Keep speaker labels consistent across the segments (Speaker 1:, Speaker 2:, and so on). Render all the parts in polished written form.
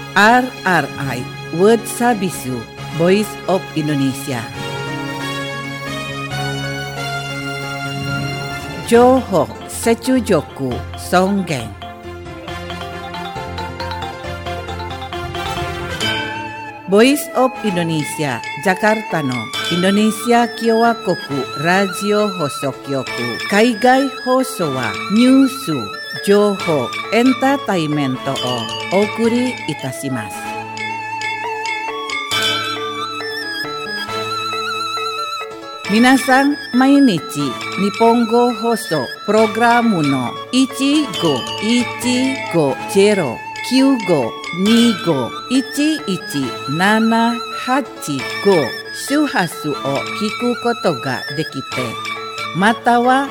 Speaker 1: RRI World Sabisu Voice of Indonesia. Johok Secujoku Songgeng. Voice of Indonesia Jakarta no Indonesia Kyowa Koku Radio Hosokyoku Kaigai Hoso wa Nyusu Joho Entertainmento o Okuri Itashimasu. Minasan mainichi Nihongo Hoso Programu no 15-1-95-11-785 周波数を聞くことができて、または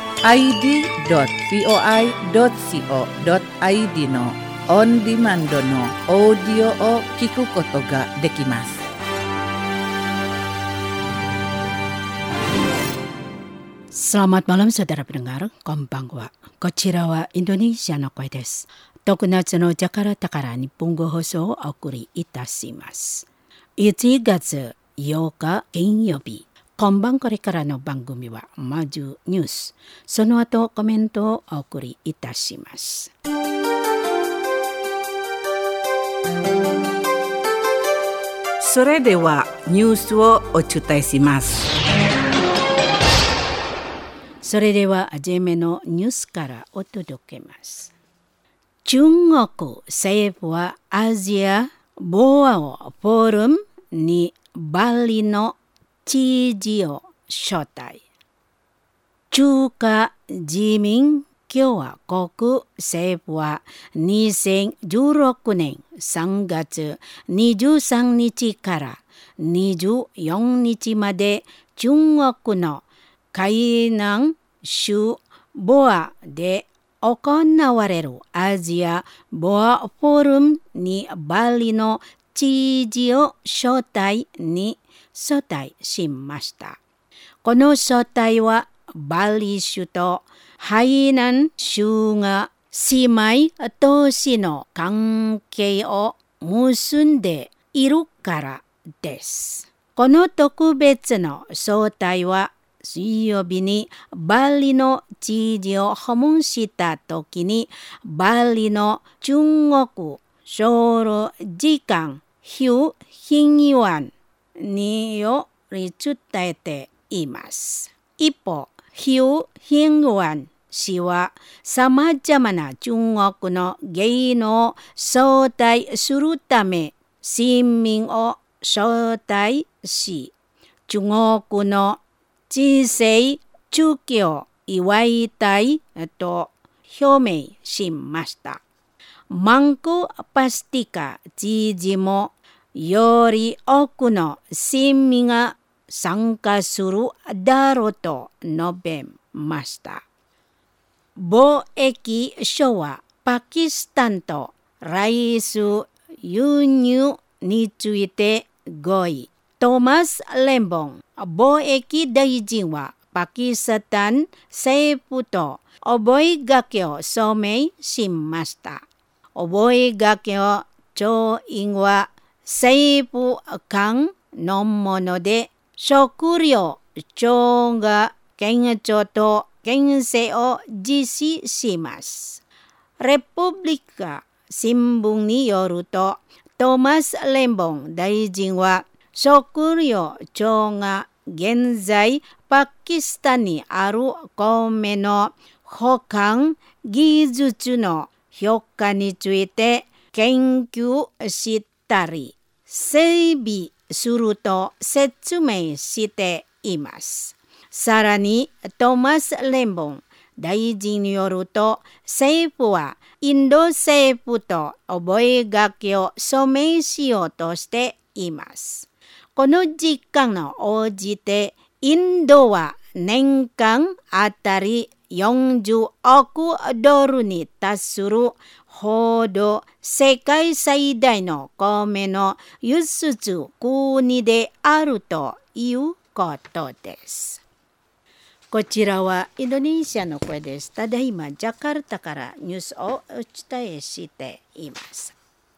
Speaker 1: id.voi.co.id のオンディマンドのオーディオを聞くことができます。
Speaker 2: Selamat malam saudara pendengar, konbanwa. Kochira wa Indonesia no koi desu. 6月のジャカルタから日本語放送をお送りいたします。1月8日金曜日、今晩これからの番組はまずニュース、その後コメントをお送りいたします。
Speaker 1: それではニュースをお伝えします。
Speaker 2: それでは初めのニュースからお届けます。中国政府はアジアボアオフォーラムにバリの知事を招待。中華人民共和国政府は2016年3月23日から24日まで中国の海南州ボアで行われるアジアボアフォーラムにバリの知事を招待しました。この招待はバリ州と海南州が姉妹都市の関係を結んでいるからです。この特別の招待は水曜日にバリの知事を訪問したときにバリの中国総領事館ヒュ・ヒンユアンにより伝えています。一方、ヒュ・ヒンユアン氏はさまざまな中国の芸能を招待するため市民を招待し、中国の治世中期を祝いたいと表明しました。マンコ・パスティカ知事もより多くの市民が参加するだろうと述べました。貿易省はパキスタンとライス輸入について合意。トーマス・レンボン貿易大臣はパキスタン政府と覚書を署名しました。覚書調印は政府間のもので、食料庁が県庁と県政を実施します。レプブリカ新聞によると、トーマス・レンボン大臣は食料庁が現在パキスタンにある米の保管技術の評価について研究したり整備すると説明しています。さらにトーマス・レンボン大臣によると、政府はインド政府と覚書を署名しようとしています。この時間を応じて、インドは年間あたり40億ドルに達するほど世界最大の米の輸出国であるということです。こちらはインドネシアの声です。ただいまジャカルタからニュースをお伝えしています。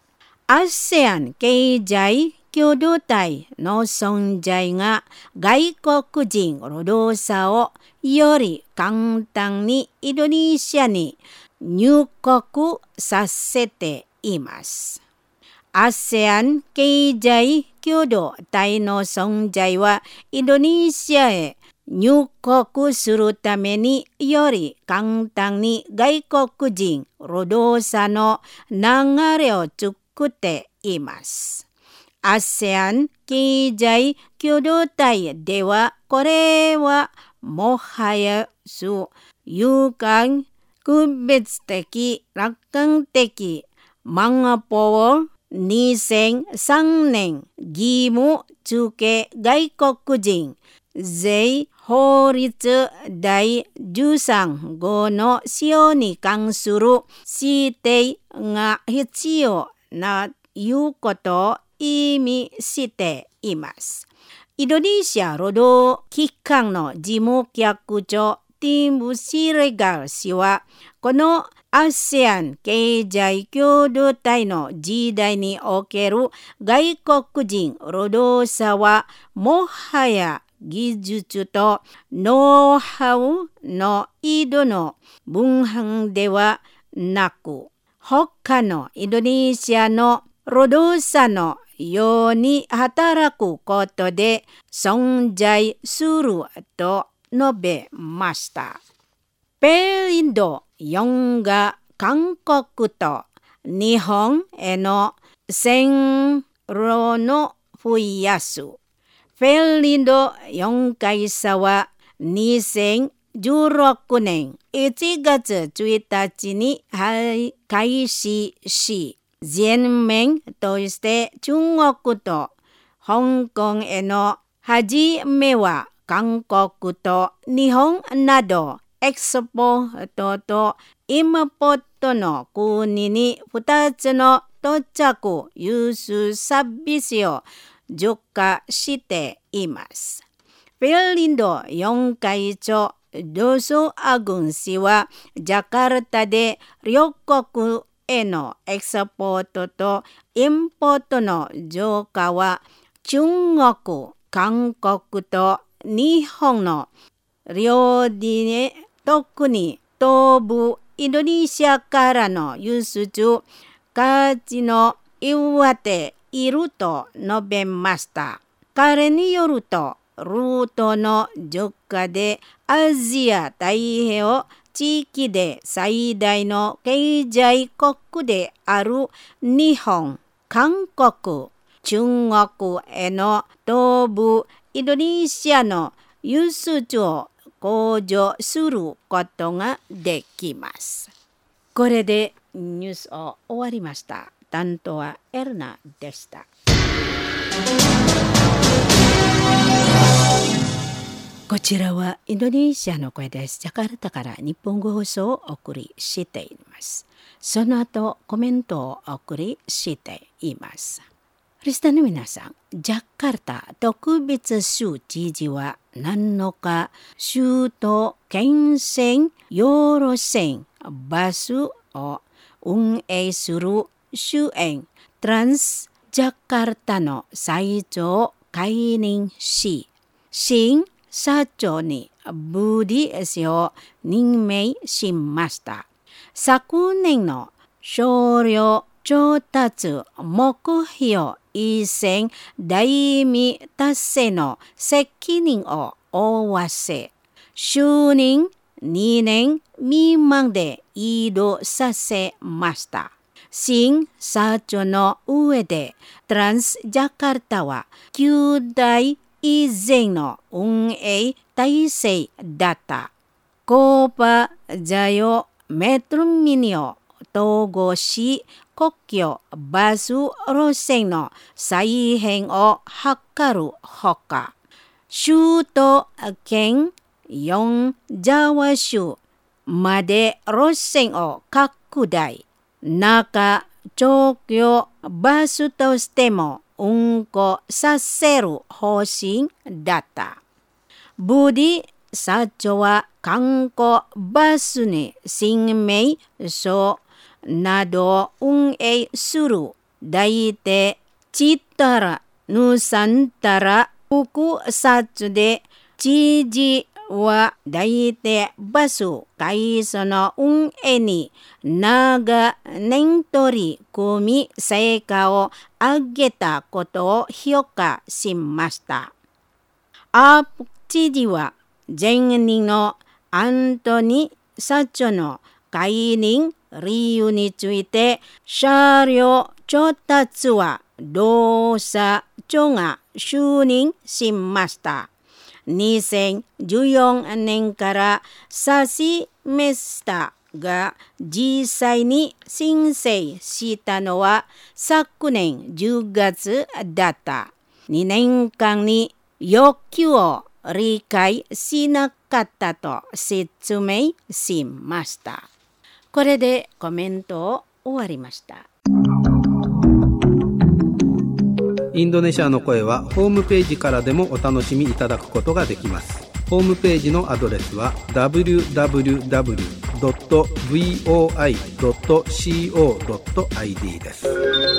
Speaker 2: ASEAN 経済共同体の存在が外国人労働者をより簡単にインドネシアに入国させています。ASEAN 経済共同体の存在はインドネシアへ入国するためにより簡単に外国人労働者の流れを作っています。ASEAN 経済共同体ではこれはもはや有関区別的楽観的万法を2003年義務付け外国人税法律第13号の使用に関する指定が必要ないうことを意味しています。インドネシア労働機関の事務局長ティム・シレガル氏はこのASEAN 経済共同体の時代における外国人労働者はもはや技術とノウハウの移動の分半ではなく、他のインドネシアの労働者のように働くことで存在すると述べました。ペリンド4が韓国と日本への線路の増やす。ペリンド4会社は2016年1月1日に開始し、全面として中国と香港への初めは韓国と日本などエクスポートとインポートの国に2つの到着輸出サービスを除下しています。ペリンド4会長ドソアグン氏はジャカルタで両国へのエクスポートとインポートの増加は中国、韓国と日本の両地で特に東部インドネシアからの輸出価値の祝っていると述べました。彼によるとルートの増加でアジア太平洋地域で最大の経済国である日本、韓国、中国への東部インドネシアの輸出を向上することができます。これでニュースを終わりました。担当はエルナでした。こちらはインドネシアの声です。ジャカルタから日本語放送をお送りしています。その後コメントをお送りしています。リスナーの皆さん、ジャカルタ特別州知事は7日、首都圏線ヨーロ線バスを運営する州園トランスジャカルタの最長を解任し、新社長にブディ氏を任命しました。昨年の少量調達目標1000第2達成の責任を負わせ、就任2年未満で移動させました。新社長の上でトランスジャカルタは9代以前の運営体制だった。コーパザヨメトロミニを統合し、国境バス路線の再編を図るほか、首都圏4ジャワ州まで路線を拡大。中長距離バスとしても運行させる方針だった。ブディ社長は観光バスに新名称などを運営する抱いてちったらぬさんたらうくさつでちじは抱いてバス会社の運営に長年取り組み成果を上げたことを評価しました。アープ知事は前任のアントニー社長の解任理由について、車両調達は同社長が就任しました。2014年から指し示したが、実際に申請したのは昨年10月だった。2年間に要求を理解しなかったと説明しました。これでコメントを終わりました。
Speaker 3: インドネシアの声はホームページからでもお楽しみいただくことができます。ホームページのアドレスは www.voi.co.id です。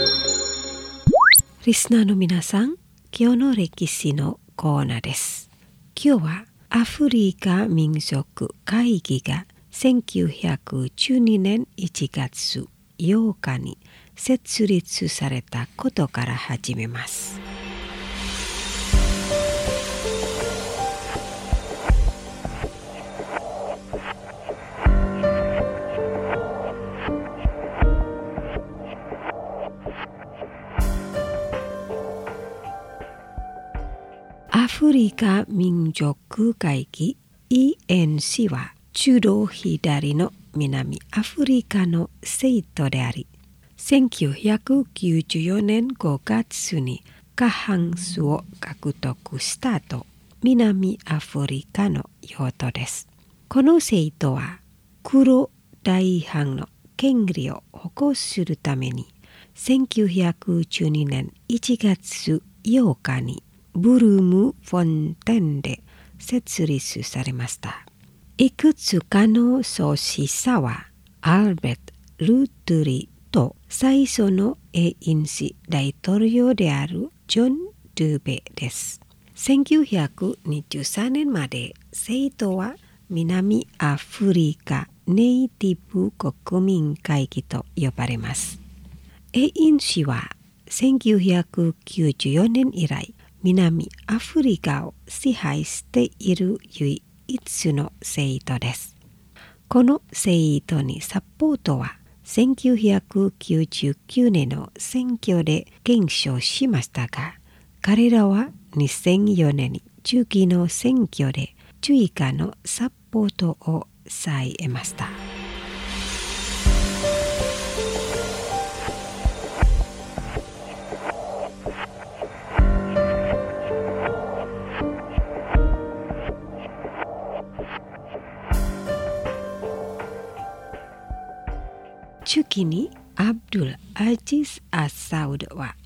Speaker 4: リスナーの皆さん、今日の歴史のコーナーです。今日はアフリカ民族会議が1912年1月8日に設立されたことから始めます。アフリカ民族会議 ENC は中道左の南アフリカの政党であり、1994年5月に過半数を獲得したと南アフリカの用途です。この政党は黒大半の権利を保護するために1912年1月8日にブルームフォンテンで設立されました。いくつかの創始者はアルベット・ルートリと最初のANC大統領であるジョン・ドゥベです。1923年まで政党は南アフリカネイティブ国民会議と呼ばれます。ANCは1994年以来南アフリカを支配している唯一の政党です。この政党にサポートは1999年の選挙で減少しましたが、彼らは2004年に中期の選挙で追加のサポートを再得ました。中期にアブドゥル・アジズ・アサウドは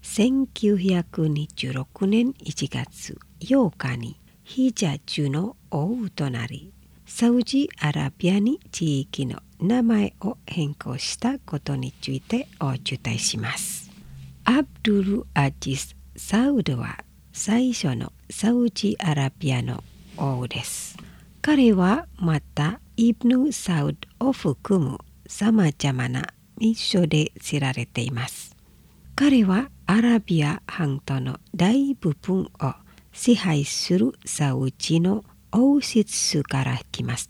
Speaker 4: 1926年1月8日にヒジャジュの王となり、サウジアラビアに地域の名前を変更したことについてお伝えします。アブドゥル・アジズ・サウドは最初のサウジアラビアの王です。彼はまたイブヌ・サウドを含むさまざまな名称で知られています。彼はアラビア半島の大部分を支配するサウジの王室から来ました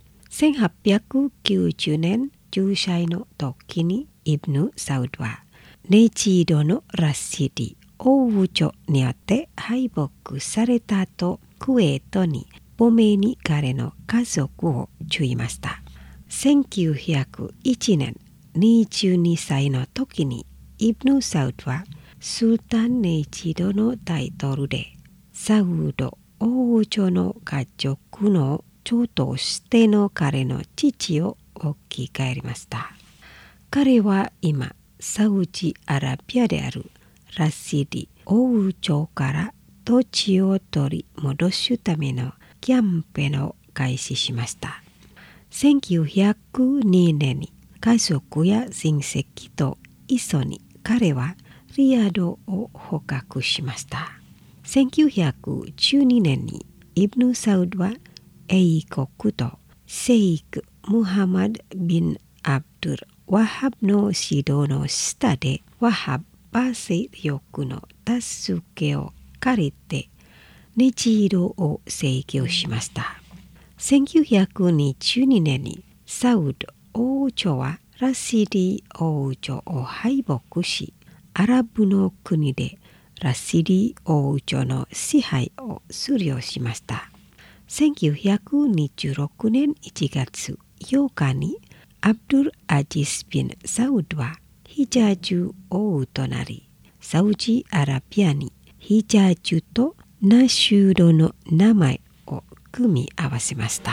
Speaker 4: 。1890年10歳の時にイブヌ・サウドはネチドのラシディ王女によって敗北された後、クウェートに亡命に彼の家族を追いました。1901年22歳の時にイブヌ・サウドはスルタン・ネチドのタイトルでサウド王女の家族の長としての彼の父を置き換えました。彼は今サウジアラビアであるラシディ王女から土地を取り戻すためのキャンペーンを開始しました。1902年に家族や親戚と一緒に彼はリヤドを捕獲しました。1912年にイブヌ・サウドは英国とシェイク・ムハマド・ビン・アブドゥル・ワハブの指導の下でワハブ勢力の助けを借りてネジールを制御しました。1922年にサウド王朝はラシディ王朝を敗北し、アラブの国でラシディ王朝の支配を終了しました。1926年1月8日にアブドゥル・アジス・ビン・サウドはヒジャジュ王となり、サウジアラビアにヒジャジュとナシュードの名前を組み合わせました。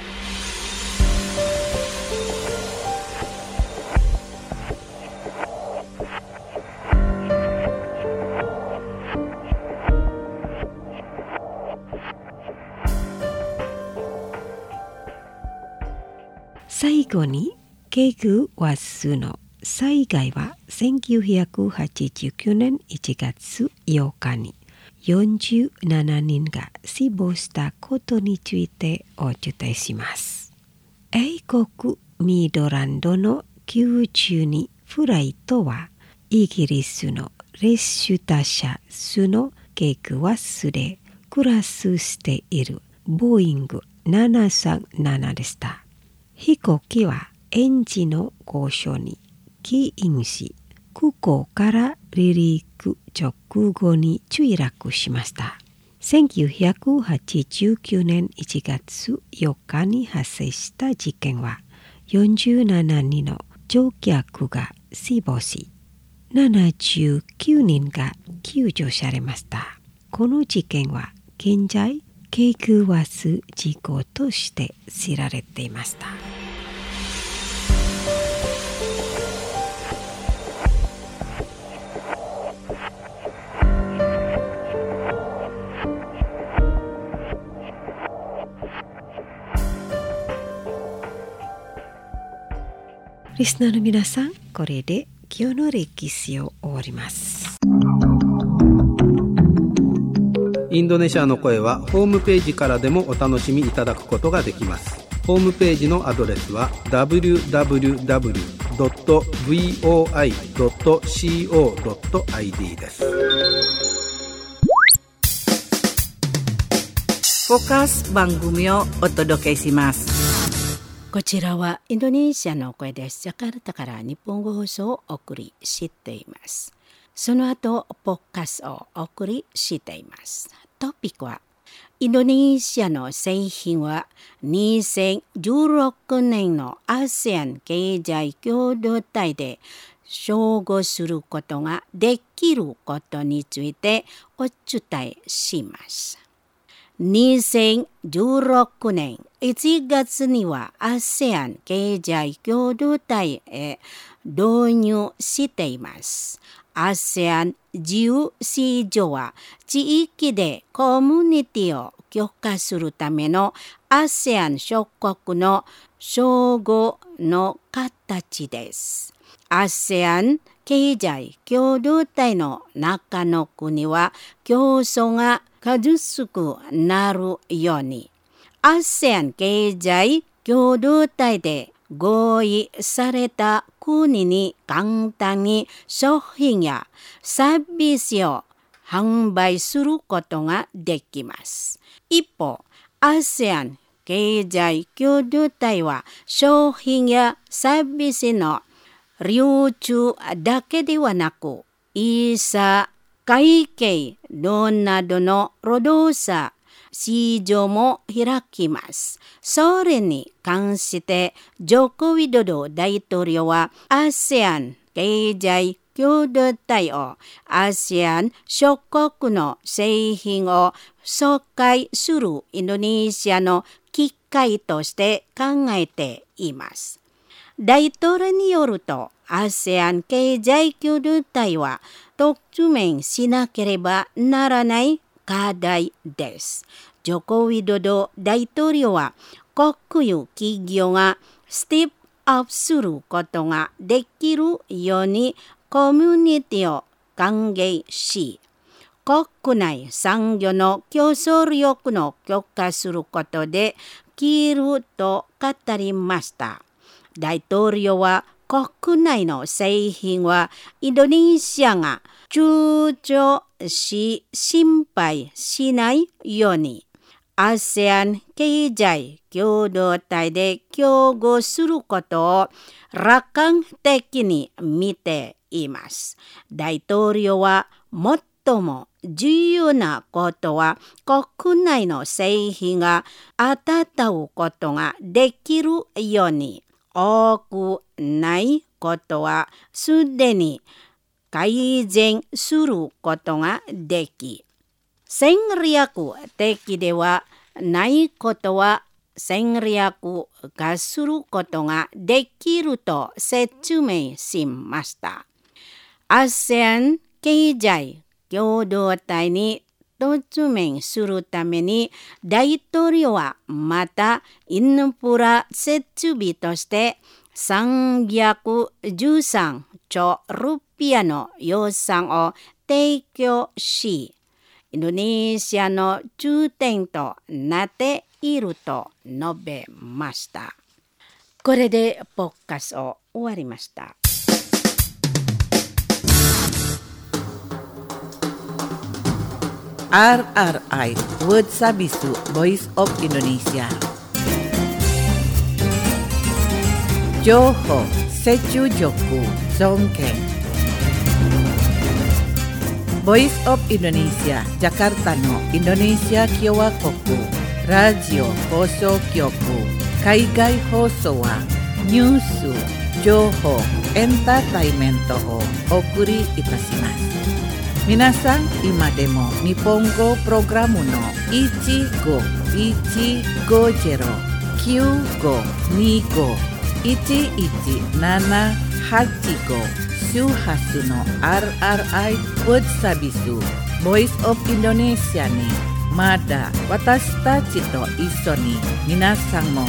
Speaker 4: 最後にゲグワスの災害は1989年1月8日に47人が死亡したことについてお伝えします。英国ミッドランドの92フライトはイギリスのレシュタ社スのゲグワスで暮らしているボーイング737でした。飛行機はエンジンの故障に起因し、空港から離陸直後に墜落しました。1989年1月4日に発生した事件は、47人の乗客が死亡し、79人が救助されました。この事件は現在、ゲグワス事故として知られていました。リスナーの皆さん、これで今日の歴史を終わります。
Speaker 3: インドネシアの声はホームページからでもお楽しみいただくことができます。ホームページのアドレスは www.voi.co.id です。
Speaker 1: フォーカス番組をお届けします。
Speaker 2: こちらはインドネシアの声です。ジャカルタから日本語放送をお送りしています。その後、ポッカスをお送りしています。トピックは、インドネシアの製品は2016年の ASEAN 経済共同体で照合することができることについてお伝えします。2016年1月には ASEAN 経済共同体へ導入しています。ASEAN 自由市場は地域でコミュニティを強化するための ASEAN 諸国の相互の形です。ASEAN 経済共同体の中の国は競争が数少くなるように ASEAN 経済共同体で合意された国に簡単に商品やサービスを販売することができます。一方、ASEAN 経済共同体は商品やサービスの流通だけではなく、イーサ会計などの労働者市場も開きます。それに関してジョコウィドド大統領は ASEAN 経済共同体を ASEAN 諸国の製品を紹介するインドネシアの機会として考えています。大統領によると ASEAN 経済共同体は直面しなければならない課題です。ジョコウィドド大統領は国有企業がステップアップすることができるようにコミュニティを歓迎し、国内産業の競争力の強化することできると語りました。大統領は国内の製品はインドネシアが躊躇し心配しないように ASEAN 経済共同体で協合することを楽観的に見ています。大統領は最も重要なことは国内の製品が温うことができるように、多くないことはすでに改善することができ、戦略的ではないことは戦略化することができると説明しました。ASEAN 経済共同体に突面するために大統領はまたインフラ設備として313兆ルピアの予算を提供し、インドネシアの重点となっていると述べました。これでポッカスを終わりました。
Speaker 1: RRI Word Sabisu Voice of Indonesia. Johor Secujoku Songkeng. Voice of Indonesia Jakarta no Indonesia Kyowakoku Radio Hoso Kyoku Kaigai Hoso wa Nyusu Johor Entertainment o Okuri Itasimasu. 皆さん、今でも日本語プログラムの 1515251178 周波数の RRI Word Sabisu Voice of Indonesia にまだ私たちと一緒に皆さんも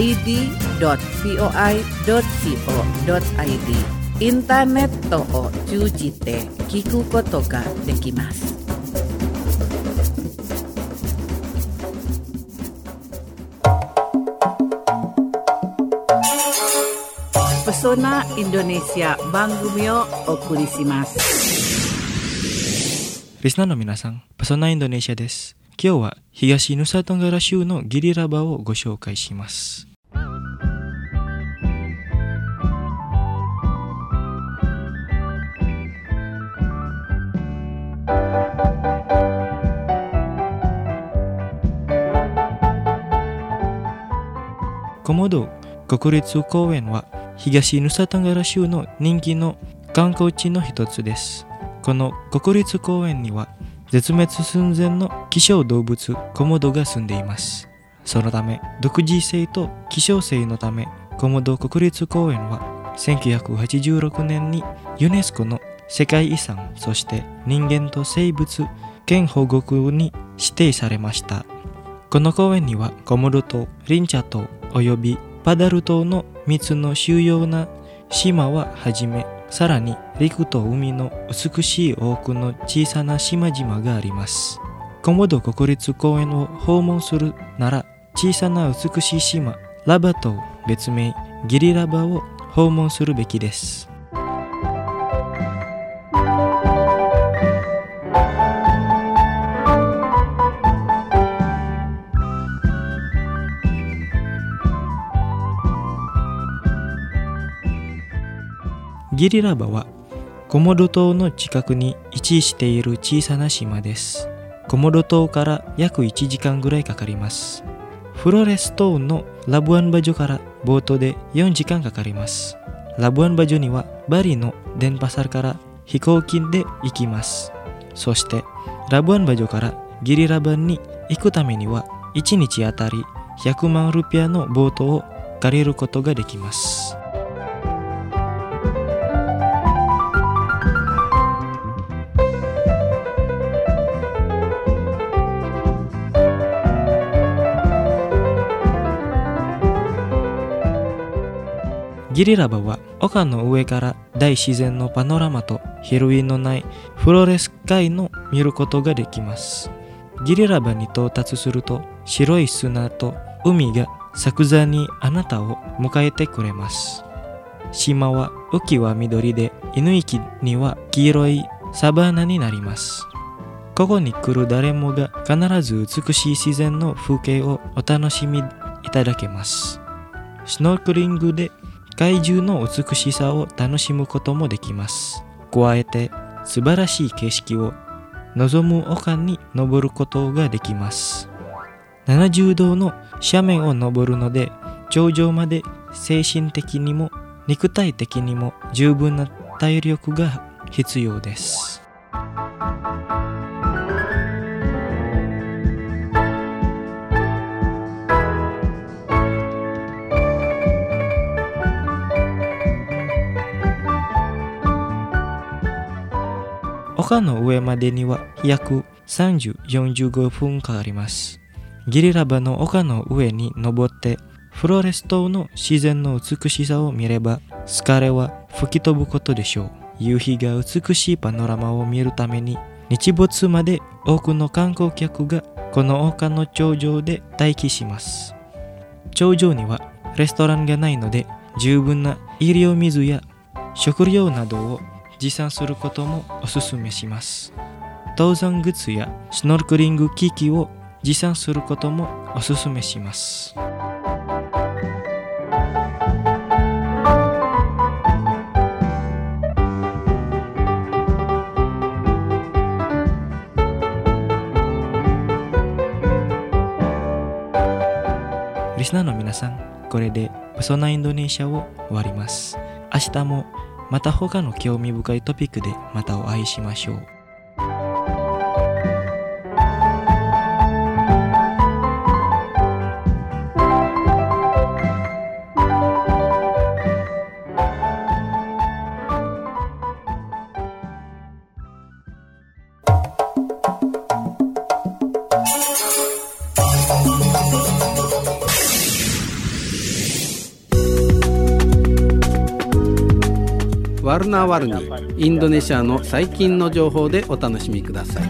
Speaker 1: id.voi.co.id インターネットを通じて聞くことができます。Pesona Indonesia 番組をお送りします。
Speaker 5: リスナーの皆さん、ペソナインドネシアです。今日は東ヌサトンガラ州のゲリラ場をご紹介します。コモド国立公園は東ヌサトンガラ州の人気の観光地の一つです。この国立公園には絶滅寸前の希少動物コモドが住んでいます。そのため独自性と希少性のためコモド国立公園は1986年にユネスコの世界遺産、そして人間と生物圏保護区に指定されました。この公園にはコモド島、リンチャ島およびパダル島の3つの主要な島ははじめ、さらに陸と海の美しい多くの小さな島々があります。コモド国立公園を訪問するなら、小さな美しい島ラバと別名ゲリラバを訪問するべきです。ゲリラバはコモド島の近くに位置している小さな島です。コモド島から約1時間ぐらいかかります。フロレス島のラブアンバジョからボートで4時間かかります。ラブアンバジョにはバリのデンパサルから飛行機で行きます。そしてラブアンバジョからゲリラバに行くためには1日あたり100万ルピアのボートを借りることができます。 ギリラバは丘の上から大自然のパノラマとヒロインのないフローレス海の見ることができます。ギリラバに到達すると白い砂と海が即座にあなたを迎えてくれます。島は雨季は緑で犬域には黄色いサバナになります。ここに来る誰もが必ず美しい自然の風景をお楽しみいただけます。シュノークリングで海中の美しさを楽しむこともできます。加えて素晴らしい景色を望む丘に登ることができます。70度の斜面を登るので頂上まで精神的にも肉体的にも十分な体力が必要です。丘の上までには約30-45分かかります。ギリラバの丘の上に登ってフローレス島の自然の美しさを見れば疲れは吹き飛ぶことでしょう。夕日が美しいパノラマを見るために日没まで多くの観光客がこの丘の頂上で待機します。頂上にはレストランがないので十分な医療水や食料などを持参することもおすすめします。登山グッズやスノークリング機器を持参することもおすすめします。リスナーの皆さん、これでペソナインドネシアを終わります。明日もまた他の興味深いトピックでまたお会いしましょう。
Speaker 3: ワルナワルニ、インドネシアの最近の情報でお楽しみください。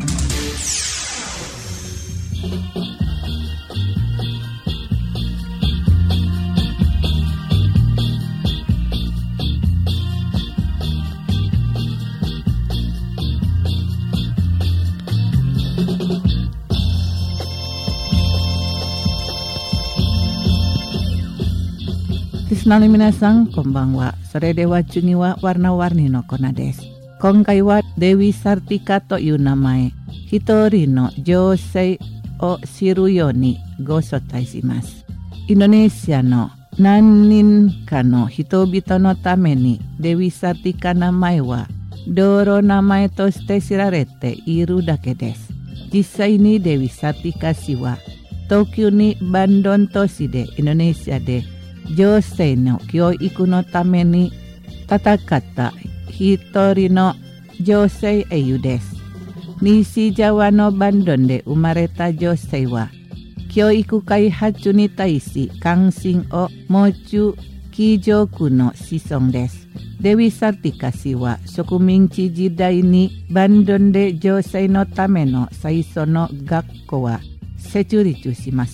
Speaker 1: リスナーの皆さん、こんばんは。それでは次はwarna-warniのコーナーです。今回はデビ・サルティカという名前、一人の女性を知るようにご招待します。インドネシアの何人かの人々のためにデビ・サルティカ名前は道路名前として知られているだけです。実際にデビ・サルティカ氏は東京にバンドン都市でインドネシアで女性の教育のために戦った一人の女性英雄です。西ジャワのバンドンで生まれた女性は教育開発に対し関心を持つ貴族の子孫です。デビ・サルティカ氏は植民地時代にバンドンで女性のための最初の学校は設立しました。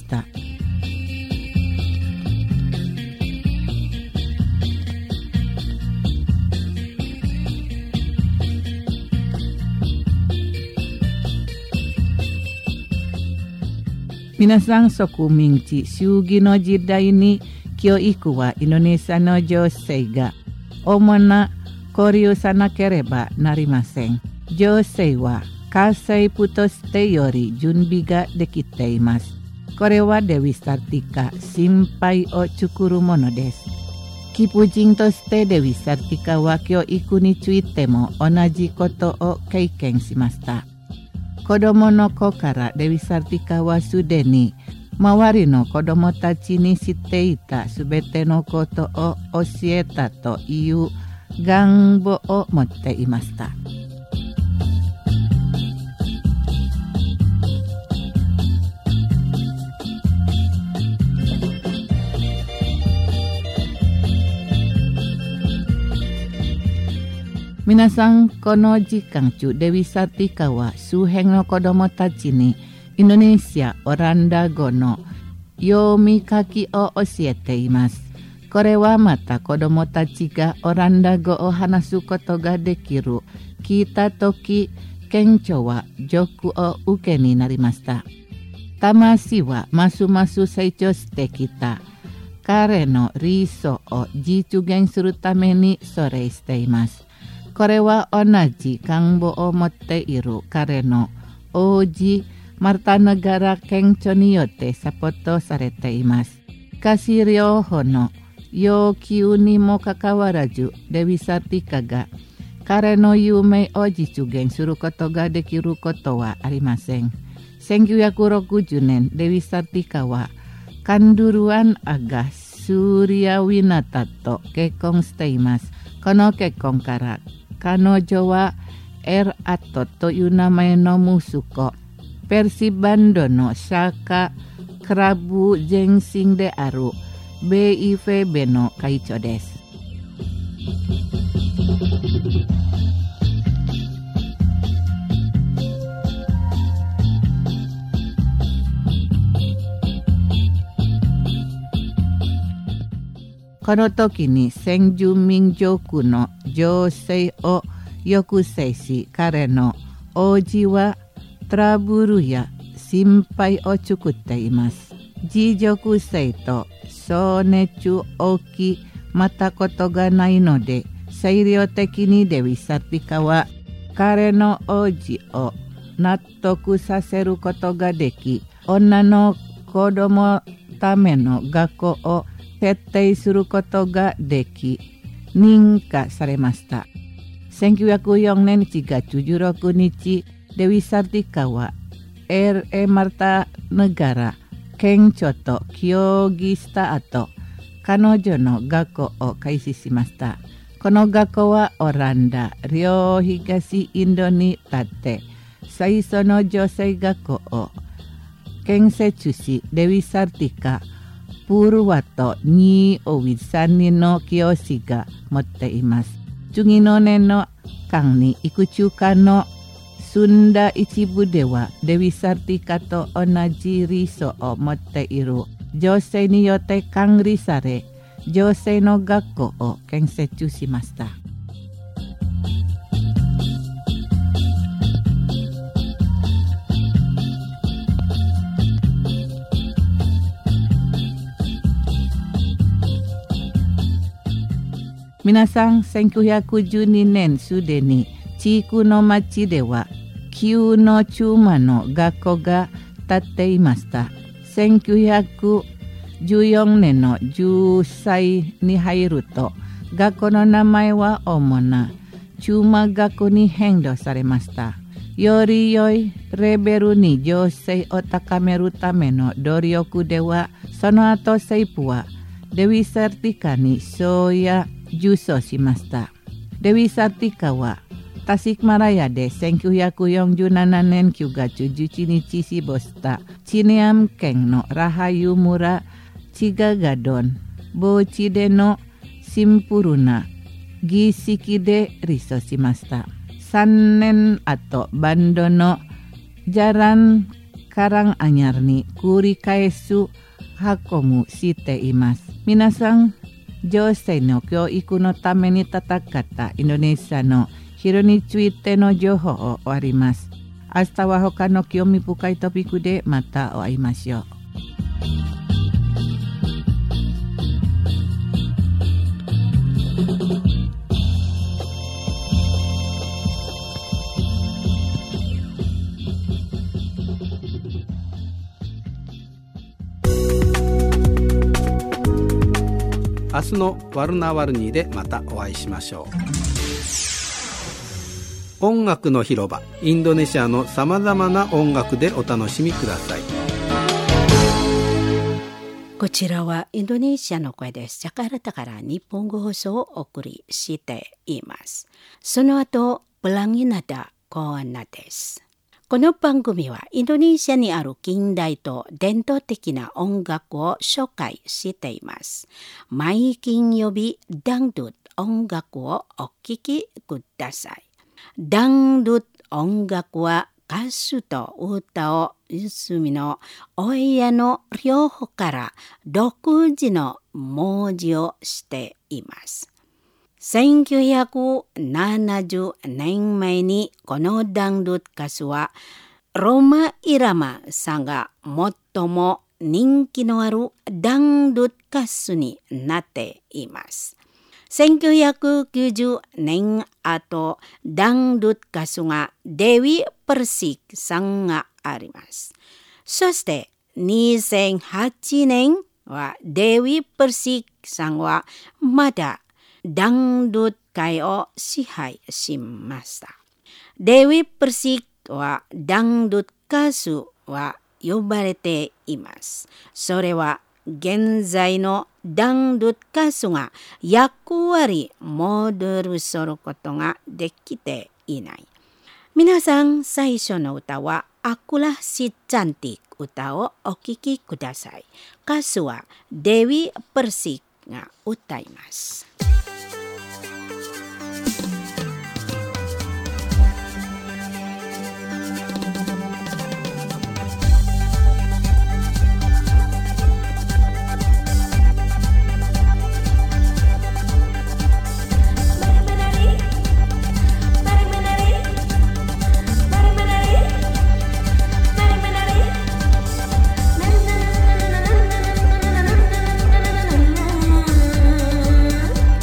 Speaker 1: 皆さん、植民地主義の時代に教育はインドネシアの女性が主な交流さなければなりません。女性は家政婦としてより準備ができています。これはデビ・サルティカ心配を作るものです。貴婦人としてデビ・サルティカは教育についても同じことを経験しました。子供の子からデビ・サルティカはすでに周りの子供たちに知っていたすべてのことを教えたという願望を持っていました。 皆さん、この時間中、デビサティカは周辺の子どもたちにインドネシア・オランダ語の読み書きを教えています。これはまた子どもたちがオランダ語を話すことができる。聞いたとき、顕著は辱を受けになりました。魂はますます成長してきた。彼の理想を実現するためにそれしています。これは同じ願望を持っている彼の王子マルタナガラ顕著によってサポートされています。しかし両方の要求にもかかわらず、デビサティカが彼の夢を実現することができることはありません。1960年、デビサティカはカンドゥルアン・アガ・スーリア・ウィナタと結婚しています。この結婚から彼女はエル・アトという名前の息子、ペルシバンドのシャカ・クラブ前身であるベイフェベの会長です。この時に先住民族の情勢を抑制し、彼の王子はトラブルや心配を作っています。自属性と総熱中を起きまたことがないので、裁量的にデビサティカは彼の王子を納得させることができ、女の子供ための学校を徹底することができ、認可されました。1904年1月16日、デビサティカはLA マルタナガラ県庁と協議した後、彼女の学校を開始しました。この学校はオランダ、両東インドに立って最初の女性学校を建設し、デビサティカ、プルワと2おび3人の教師が持っています。次の年の間に幾中間の住んだ一部ではデビサティカと同じ理想を持っている女性によって管理され、女性の学校を建設しました。皆さん、1912年すでに地区の町では旧の中馬の学校が建っていました。1914年の10歳に入ると、学校の名前は主な中馬学校に変動されました。より良いレベルに女性を高めるための努力では、その後政府はデビサティカに賞や受賞しました。デビサティカはタシクマラヤで1947年9月11日死亡したチネアム県のラハユ村チガガドン墓地でのシンプルな儀式でリソしました。3年後、バンドのジャランカランアニャルに繰り返す運ぶしています。皆さん、女性の教育のために戦ったインドネシアのヒロについての情報を終わります。明日は他の興味深いトピックでまたお会いましょう。
Speaker 3: 明日のワルナワルニーでまたお会いしましょう。音楽の広場、インドネシアのさまざまな音楽でお楽しみください。
Speaker 2: こちらはインドネシアの声です。ジャカルタから日本語放送をお送りしています。その後、プランギナダコアナです。この番組はインドネシアにある近代と伝統的な音楽を紹介しています。毎金曜日、ダンドゥ音楽をお聴きください。ダンドゥ音楽は歌手と歌を盗みの親の両方から独自の文字をしています。1970年前にこのダンドゥ歌手はロマ・イラマさんが最も人気のあるダンドゥ歌手になっています。1990年後、ダンドゥ歌手がデビー・パーシックさんがあります。そして2008年はデビー・パーシックさんはまだダンドゥ界を支配しました。デビー・パーシックはダンドゥ歌手は呼ばれています。それは現在のダンドゥ歌手が役割モデルすることができていない。皆さん、最初の歌はアクラシチャンティック歌をお聴きください。歌手はデビー・パーシックが歌います。
Speaker 6: 「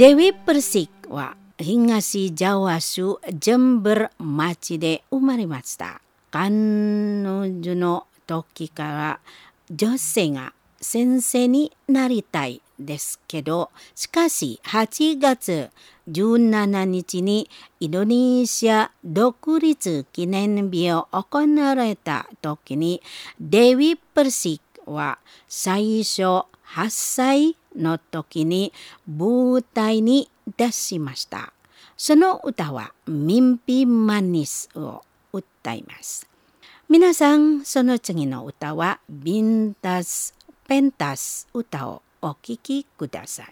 Speaker 2: Dewi Persik は東ジャワ州ジェンブル町で生まれました。彼女の時から女性が先生になりたいですけど、しかし8月17日にインドネシア独立記念日を行われた時に、デビ・プルシクは最初8歳の時に舞台に出しました。その歌はミンピマニスを歌います。皆さん、その次の歌はビンタス・ペンタス歌をお聴きください。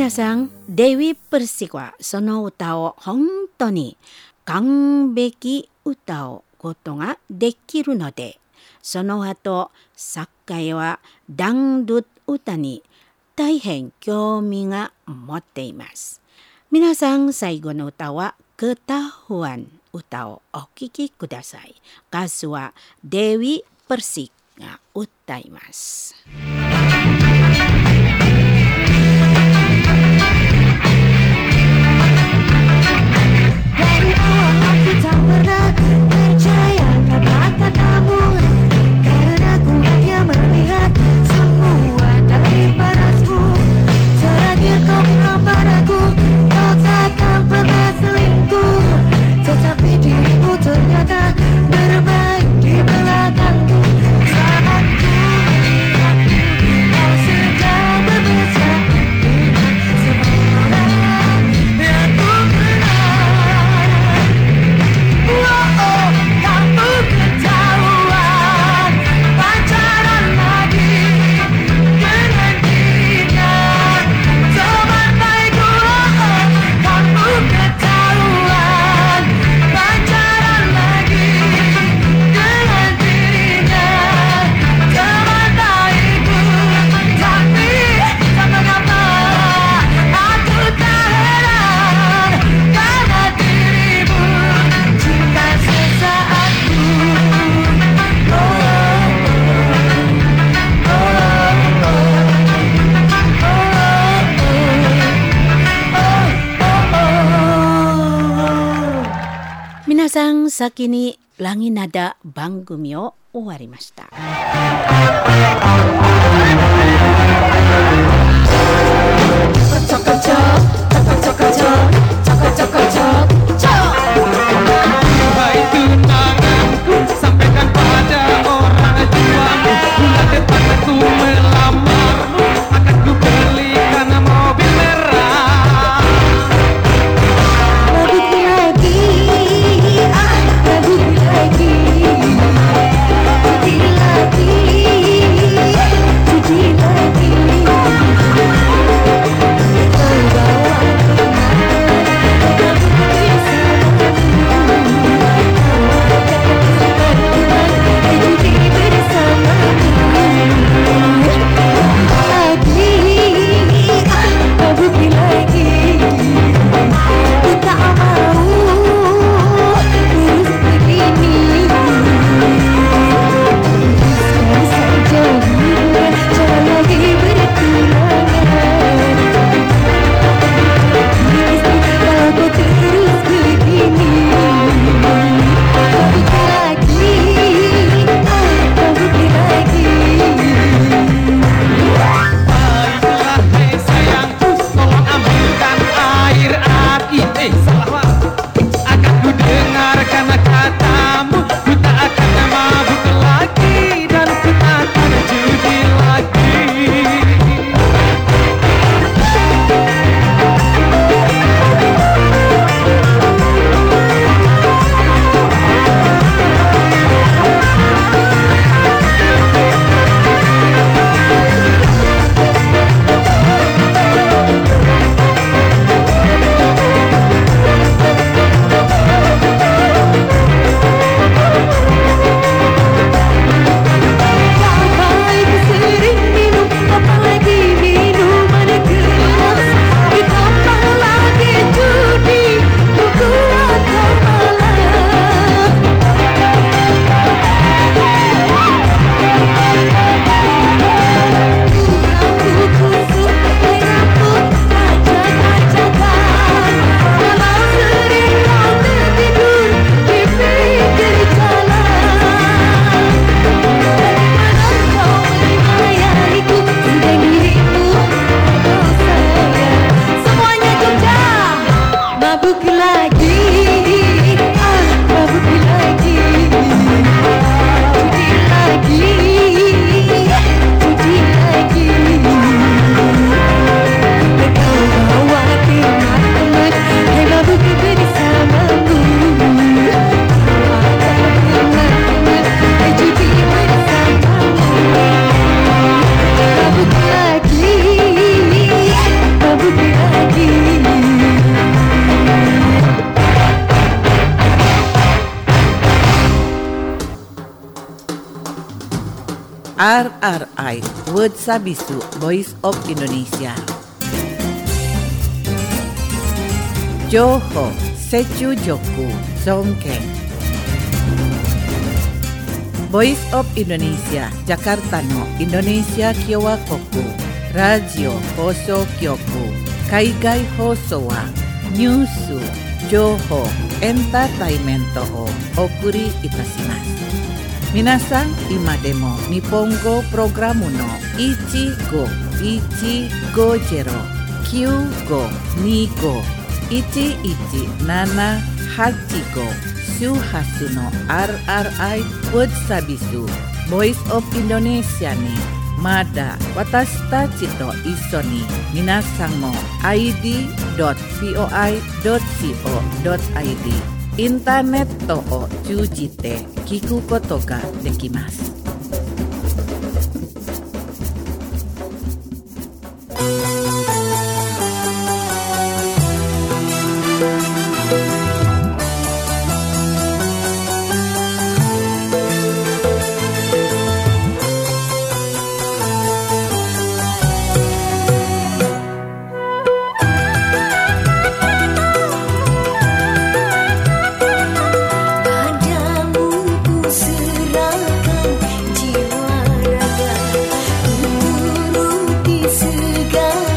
Speaker 2: 皆さん、デイ・プルシクはその歌を本当に完璧歌うことができるので、その後、作家はダンドゥ歌に大変興味が持っています。皆さん、最後の歌はKetahuan歌をお聴きください。歌手はデイ・プルシクが歌います。
Speaker 6: Dari awal aku tak pernah percaya kata-katamu, karena ku hanya melihat semua dari parasmu. Terakhir kau bilang padaku, kau takkan pernah selingkuh, tetapi dirimu ternyata bermain di belakangku. Saat ku kau sedang bermesra dengan semua orang yang ku kenal. Kamu ketahuan pacaran lagi dengan dia, teman baikku. Kamu ketahuan pacaran lagi dengan dia, teman baikku. Tapi tak mengapa aku tak heran, karena dirimu cinta sesaatku.
Speaker 2: Minasan, 先にラギナダ番組を終わりました。
Speaker 7: Hai tunanganku, sampaikan pada orang tuamu, bulan depan aku melamarmu, akan ku belikan mobil merah.
Speaker 6: Raguku lagi, raguku lagi, lagi.
Speaker 1: RRI Word Sabisu Voice of Indonesia. Joho Sechu Joku Zongkeng. Voice of Indonesia Jakarta no Indonesia Kyowa Koku Radio Hoso Kyoku Kaigai Hoso wa Nyusu Joho Entertainmento o Okuri Itashimasu. Minasan imademo Nippongo Programu no Ichigo Ichigojero Kyugo Nigo Ichi Nana Hachigo Shuhasu no RRI Word Sabisu Voice of Indonesia ni Mada Watashita Chito Isoni Minasan mo id.voi.co.id インターネットを通じて聞くことができます。
Speaker 6: Serahkan jiwa raga, turuti segala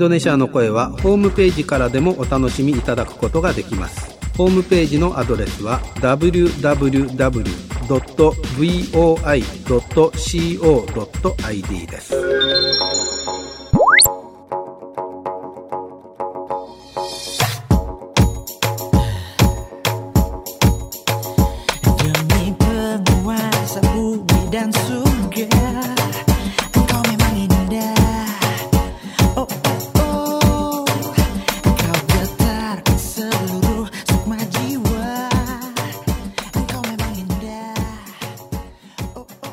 Speaker 3: ドネシアの声はホームページからでもお楽しみいただくことができます。ホームページのアドレスは www.voi.co.id です。
Speaker 6: Demi penguasa bumi dan surga, engkau memang indah. Oh, oh, oh. Engkau getar seluruh sukma jiwa. Engkau memang indah. Oh, oh,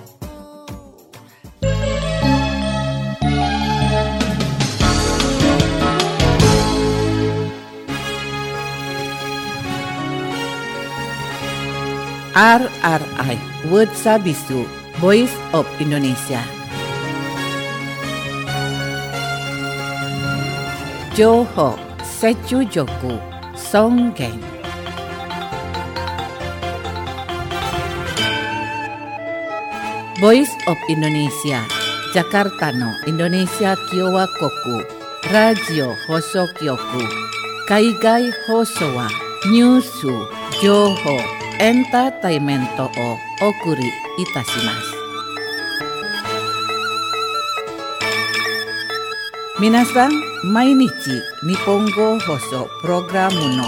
Speaker 1: RRI Word Sabisu Voice of Indonesia. Johor Secu Joku Songgeng. Voice of Indonesia Jakarta no Indonesia Kiowa Koku Radio Hoso Kyoku Kaigai Hoso wa Nyusu Johor Entertainmento o okuri itashimasu. Minasan, mainichi Nihongo Hoso Programu no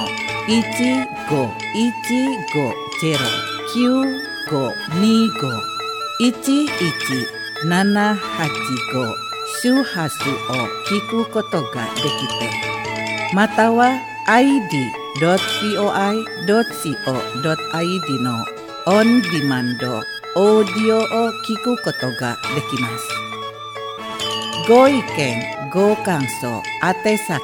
Speaker 1: 1515-9525-11-785 Shuhasu o kiku koto ga dekite. Matawa id.voi.co.id の on demand オーディオを聞くことができます。ご意見、ご感想、宛先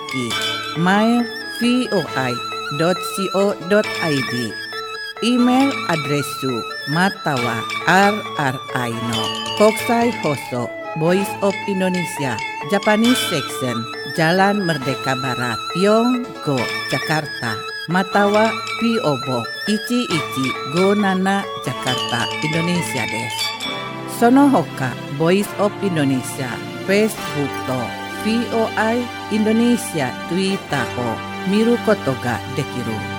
Speaker 1: mail.voi.co.id イメールアドレスまたは RRI の国際放送 Voice of Indonesia Japanese Section Jalan Merdeka Barat Yonggo Jakarta Matawa PO Box 1157 Jakarta Indonesia です。その他 Voice of Indonesia Facebook と VOI Indonesia Twitter を見ることができる。